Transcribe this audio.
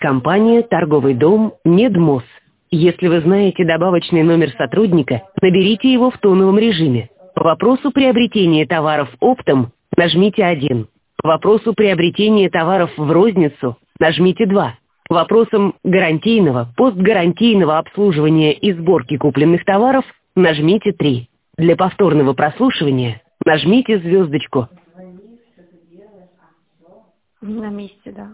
Компания «Торговый дом Медмос». Если вы знаете добавочный номер сотрудника, наберите его в тоновом режиме. По вопросу приобретения товаров оптом нажмите 1. По вопросу приобретения товаров в розницу нажмите 2. По вопросам гарантийного, постгарантийного обслуживания и сборки купленных товаров нажмите 3. Для повторного прослушивания нажмите звездочку. На месте, да.